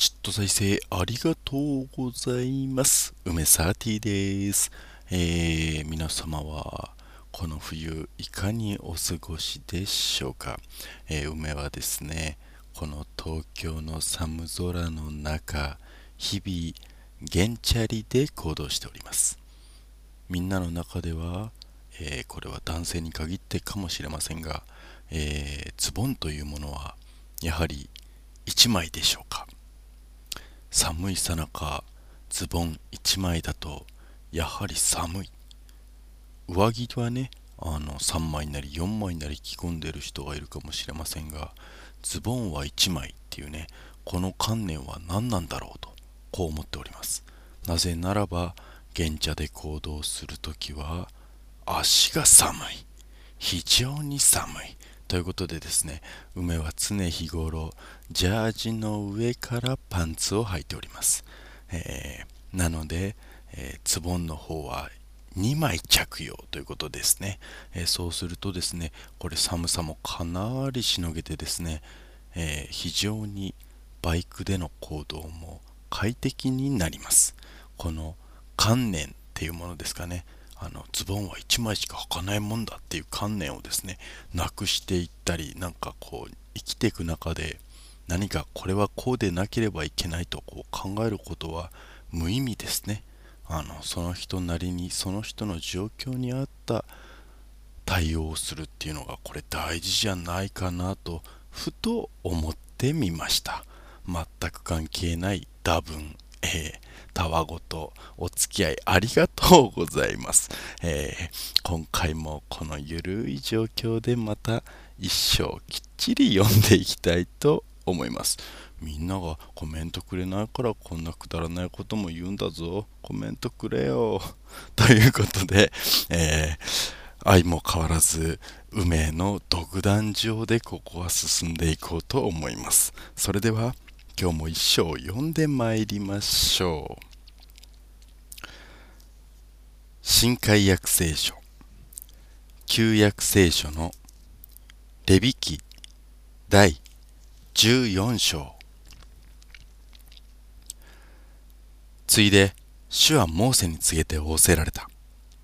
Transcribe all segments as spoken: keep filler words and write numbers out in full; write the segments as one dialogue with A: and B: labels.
A: ちっと再生ありがとうございます。梅サーティです。えー、皆様はこの冬いかにお過ごしでしょうか。えー梅はですね、この東京の寒空の中、日々原チャリで行動しております。みんなの中では、えーこれは男性に限ってかもしれませんが、えーズボンというものはやはりいちまいでしょうか。寒いさなかズボンいちまいだとやはり寒い。上着はね、あのさんまいなりよんまいなり着込んでる人がいるかもしれませんが、ズボンはいちまいっていうね、この観念は何なんだろうと、こう思っております。なぜならば、現茶で行動するときは足が寒い、非常に寒いということでですね、梅は常日頃ジャージの上からパンツを履いております。えーなので、えーズボンの方はにまい着用ということですね。えーそうするとですね、これ寒さもかなりしのげてですね、えー非常にバイクでの行動も快適になります。この観念っていうものですかね。あのズボンはいちまいしか履かないもんだっていう観念をですね、なくしていったり、なんかこう生きていく中で何かこれはこうでなければいけないとこう考えることは無意味ですね。あのその人なりにその人の状況に合った対応をするっていうのがこれ大事じゃないかなとふと思ってみました。全く関係ない多分、えー、たわごとお付き合いありがとうございます。えー今回もこのゆるい状況でまた一生きっちり読んでいきたいと思います。みんながコメントくれないからこんなくだらないことも言うんだぞ。コメントくれよ。ということで、えー相も変わらず梅の独壇場でここは進んでいこうと思います。それでは今日も一章読んでまいりましょう。新海約聖書旧約聖書のレビ記だいじゅうよん章。ついで主はモーセに告げて仰せられた。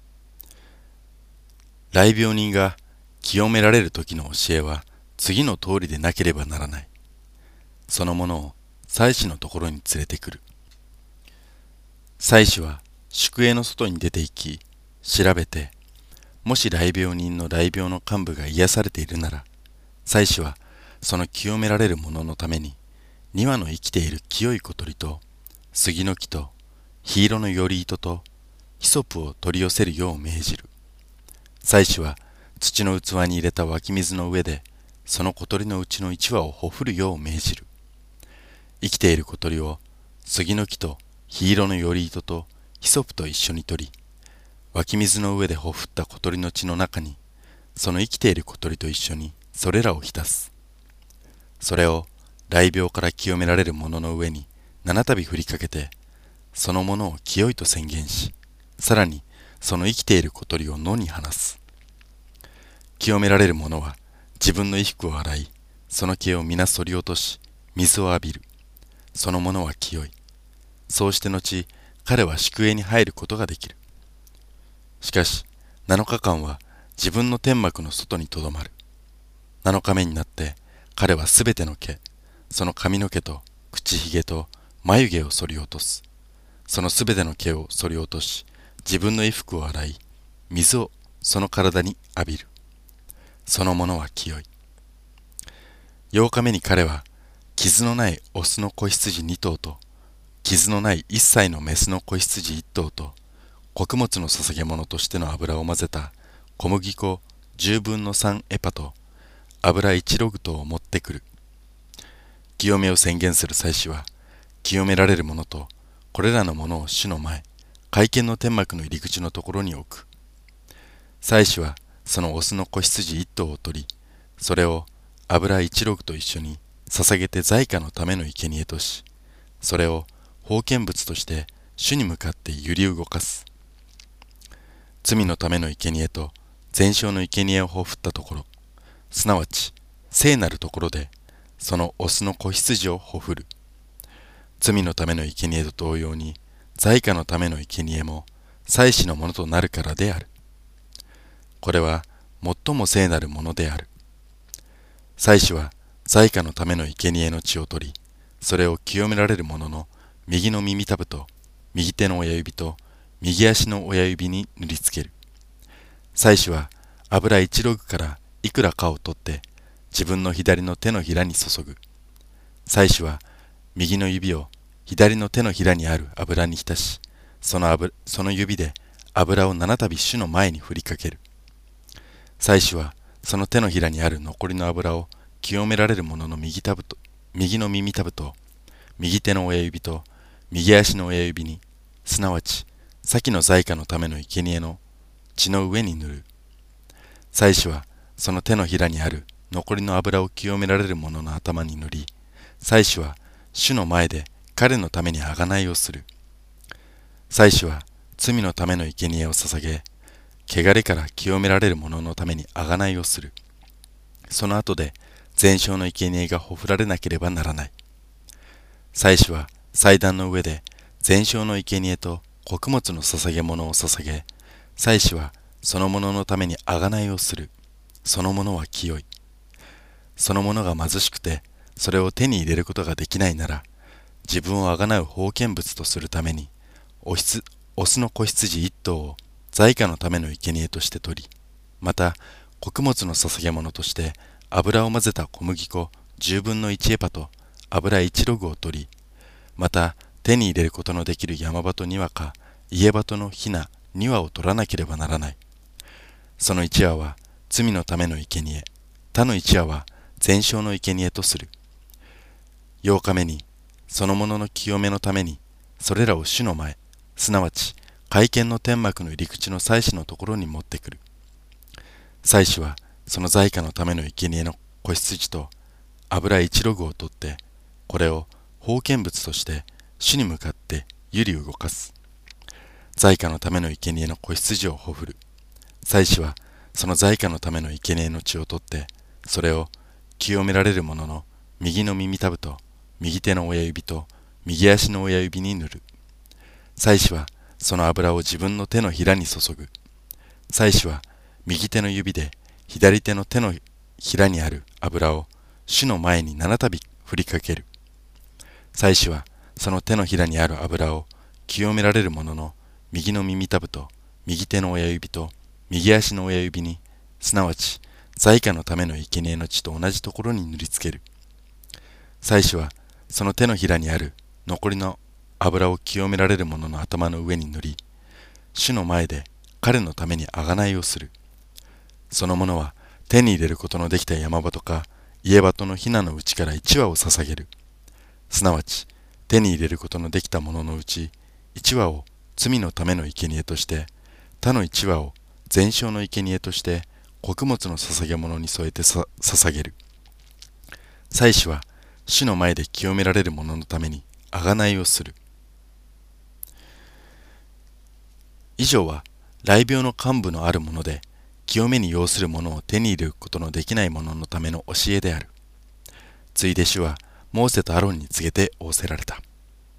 A: 雷病人が清められる時の教えは次の通りでなければならない。そのものを祭司のところに連れてくる。祭司は宿営の外に出て行き、調べて、もし雷病人の雷病の幹部が癒されているなら、祭司はその清められる者のために、に羽の生きている清い小鳥と、杉の木と、火色の頼糸と、ヒソプを取り寄せるよう命じる。祭司は土の器に入れた湧き水の上で、その小鳥のうちの一羽をほふるよう命じる。生きている小鳥を杉の木と火色の頼糸とヒソプと一緒に取り、湧き水の上でほふった小鳥の血の中に、その生きている小鳥と一緒にそれらを浸す。それを雷病から清められる者の上に七度振りかけて、その者を清いと宣言し、さらにその生きている小鳥を野に放す。清められる者は自分の衣服を洗い、その毛を皆剃り落とし、水を浴びる。その者は清い。そうして後、彼は宿営に入ることができる。しかし、七日間は自分の天幕の外にとどまる。七日目になって、彼はすべての毛、その髪の毛と口ひげと眉毛を剃り落とす。そのすべての毛を剃り落とし、自分の衣服を洗い、水をその体に浴びる。その者は清い。八日目に彼は、傷のないオスの子羊二頭と、傷のない一歳のメスの子羊一頭と、穀物の捧げ物としての油を混ぜた小麦粉十分の三エパと、油一ログトを持ってくる。清めを宣言する祭司は、清められる者と、これらのものを主の前、会見の天幕の入り口のところに置く。祭司は、そのオスの子羊一頭を取り、それを油一ログと一緒に捧げて罪過のための生贄とし、それを封建物として主に向かって揺り動かす。罪のための生贄と全焼の生贄をほふったところ、すなわち聖なるところで、そのオスの子羊をほふる。 罪のための生贄と同様に、罪過のための生贄も祭司のものとなるからである。これは最も聖なるものである。祭司は罪過のための生贄の血を取り、それを清められる者の右の耳たぶと、右手の親指と、右足の親指に塗りつける。祭司は油一ログからいくらかを取って、自分の左の手のひらに注ぐ。祭司は右の指を左の手のひらにある油に浸し、その油、その指で油を七度主の前に振りかける。祭司はその手のひらにある残りの油を清められる者の右たぶと、右の耳たぶと、右手の親指と、右足の親指に、すなわち先の罪過のための生贄の血の上に塗る。祭司はその手のひらにある残りの油を清められる者の頭に塗り、祭司は主の前で彼のために贖いをする。祭司は罪のための生贄を捧げ、汚れから清められる者のために贖いをする。その後で全焼の生贄がほふられなければならない。祭司は祭壇の上で全焼の生贄と穀物の捧げ物を捧げ、祭司はその者のために贖いをする。その者は清い。その者が貧しくてそれを手に入れることができないなら、自分を贖う封建物とするためにオスオスの子羊一頭を罪過のための生贄として取り、また穀物の捧げ物として油を混ぜた小麦粉十分の一エパと油一ログを取り、また手に入れることのできる山鳩二羽か家鳩のヒナ二羽を取らなければならない。その一羽は罪のための生贄、他の一羽は全焼の生贄とする。八日目にその者の清めのためにそれらを主の前、すなわち会見の天幕の入り口の祭司のところに持ってくる。祭司はその罪過のための生贄の子羊と油一ログを取って、これを封建物として主に向かって揺り動かす。罪過のための生贄の子羊をほふる。祭司はその罪過のための生贄の血を取って、それを清められる者の右の耳たぶと、右手の親指と、右足の親指に塗る。祭司はその油を自分の手のひらに注ぐ。祭司は右手の指で左手の手のひらにある油を主の前に七度振りかける。祭司はその手のひらにある油を清められる者の右の耳たぶと、右手の親指と、右足の親指に、すなわち罪過のための生贄の血と同じところに塗りつける。祭司はその手のひらにある残りの油を清められる者の頭の上に塗り、主の前で彼のために贖いをする。その者は手に入れることのできた山鳩か家鳩のヒナのうちから一羽を捧げる。すなわち手に入れることのできたもののうち一羽を罪のための生贄として、他の一羽を全焼の生贄として穀物の捧げ物に添えてさ捧げる。祭司は主の前で清められる者のために贖いをする。以上は雷病の幹部のあるもので、清めに要するものを手に入れることのできない者のための教えである。ついで主はモーセとアロンに告げて仰せられた。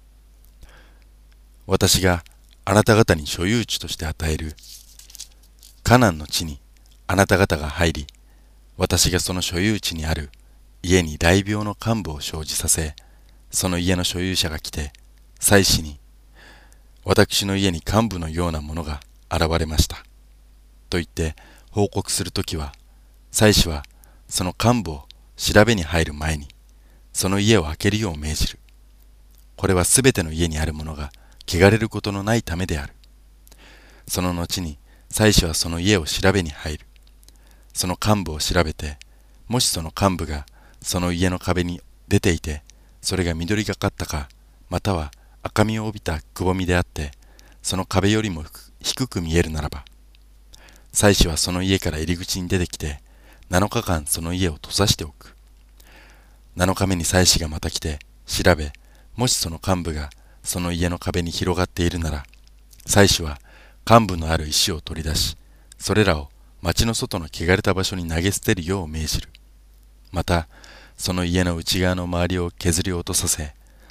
A: 私があなた方に所有地として与えるカナンの地にあなた方が入り、私がその所有地にある家に雷病の幹部を生じさせ、その家の所有者が来て祭司に、私の家に幹部のようなものが現れましたと言って報告するときは、祭司はその幹部を調べに入る前にその家を開けるよう命じる。これはすべての家にあるものが汚れることのないためである。その後に祭司はその家を調べに入る。その幹部を調べて、もしその幹部がその家の壁に出ていて、それが緑がかったか、または赤みを帯びたくぼみであって、その壁よりも低く見えるならば、祭司はその家から入り口に出てきて、なのかかんその家を閉ざしておく。なのかめに祭司がまた来て調べ、もしその幹部がその家の壁に広がっているなら、祭司は幹部のある石を取り出し、それらを町の外の汚れた場所に投げ捨てるよう命じる。また、その家の内側の周りを削り落とさせ、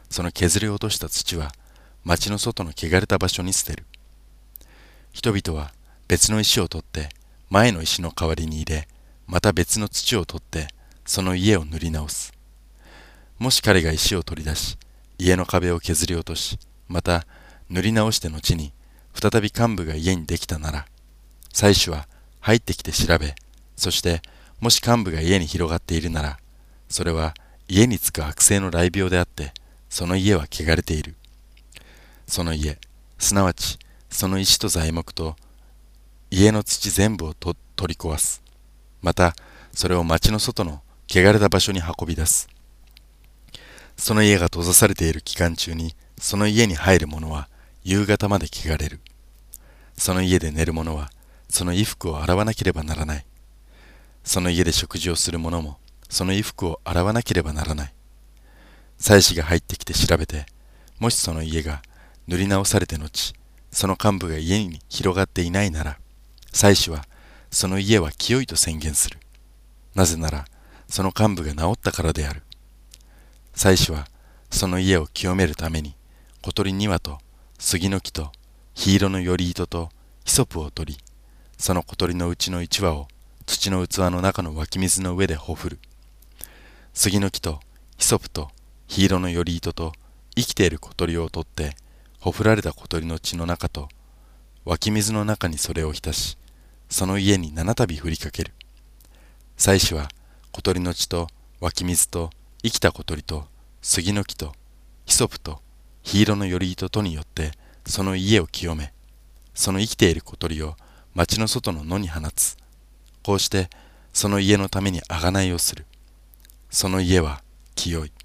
A: その削り落とした土は町の外の汚れた場所に捨てる。人々は別の石を取って前の石の代わりに入れ、また別の土を取ってその家を塗り直す。もし彼が石を取り出し、家の壁を削り落とし、また塗り直して後に再び幹部が家にできたなら、祭司は入ってきて調べ、そしてもし幹部が家に広がっているなら、それは家につく悪性の雷病であって、その家は汚れている。その家、すなわちその石と材木と家の土全部をと取り壊す。またそれを町の外の汚れた場所に運び出す。その家が閉ざされている期間中に、その家に入る者は夕方まで汚れる。その家で寝る者はその衣服を洗わなければならない。その家で食事をする者もその衣服を洗わなければならない。祭司が入ってきて調べて、もしその家が塗り直されて後、その幹部が家に広がっていないなら、祭司はその家は清いと宣言する。なぜならその幹部が治ったからである。祭司はその家を清めるために小鳥に羽と杉の木と緋色の頼糸とヒソプを取り、その小鳥のうちの一羽を土の器の中の湧き水の上でほふる。杉の木とヒソプと緋色の頼糸と生きている小鳥を取ってほふられた小鳥の血の中と湧き水の中にそれを浸し、その家に七度振りかける。祭司は小鳥の血と湧き水と生きた小鳥と杉の木とヒソプと緋色の頼糸とによってその家を清め、その生きている小鳥を町の外の野に放つ。こうしてその家のために贖いをする。その家は清い。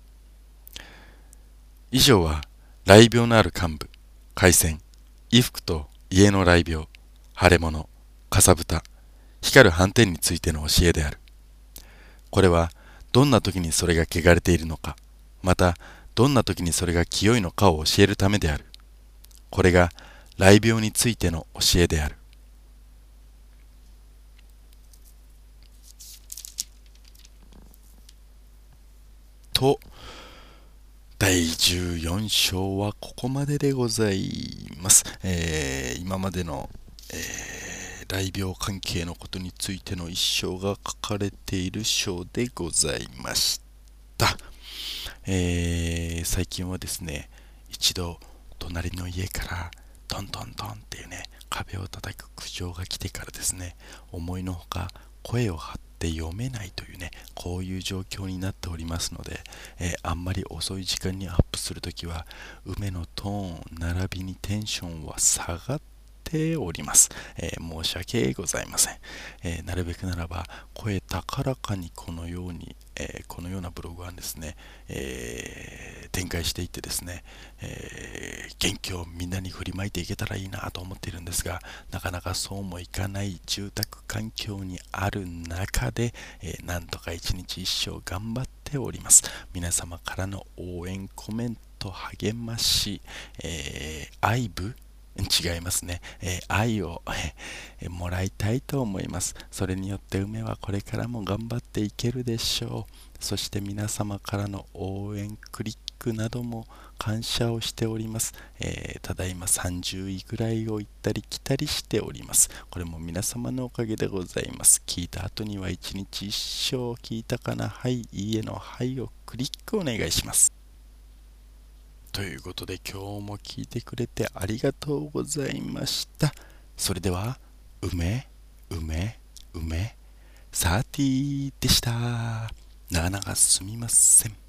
A: 以上は雷病のある幹部、回線、衣服と家の雷病、腫れ物、かさぶた、光る斑点についての教えである。これはどんな時にそれが汚れているのか、またどんな時にそれが清いのかを教えるためである。これが雷病についての教えである。と、だいじゅうよん章はここまででございます。えー、今までの、えー、雷病関係のことについての一章が書かれている章でございました。えー、最近はですね、一度隣の家からトントントンっていうね、壁を叩く苦情が来てからですね、思いのほか声を張って読めないというね、こういう状況になっておりますので、えー、あんまり遅い時間にアップするときは梅のトーン並びにテンションは下がっております。えー、申し訳ございません。えー、なるべくならば声高らかにこのように、えー、このようなブログはですね、えー、展開していってですね、えー、元気をみんなに振りまいていけたらいいなと思っているんですが、なかなかそうもいかない住宅環境にある中で、えー、なんとか一日一生頑張っております。皆様からの応援コメント励まし、えー、愛部違いますね、えー、愛を、えー、もらいたいと思います。それによって梅はこれからも頑張っていけるでしょう。そして皆様からの応援クリックなども感謝をしております。えー、ただいまさんじゅういぐらいを行ったり来たりしております。これも皆様のおかげでございます。聞いた後には一日一生聞いたかな、はい、いいえのはいをクリックお願いします。ということで今日も聞いてくれてありがとうございました。それでは梅梅梅サーティーでした。長々すみません。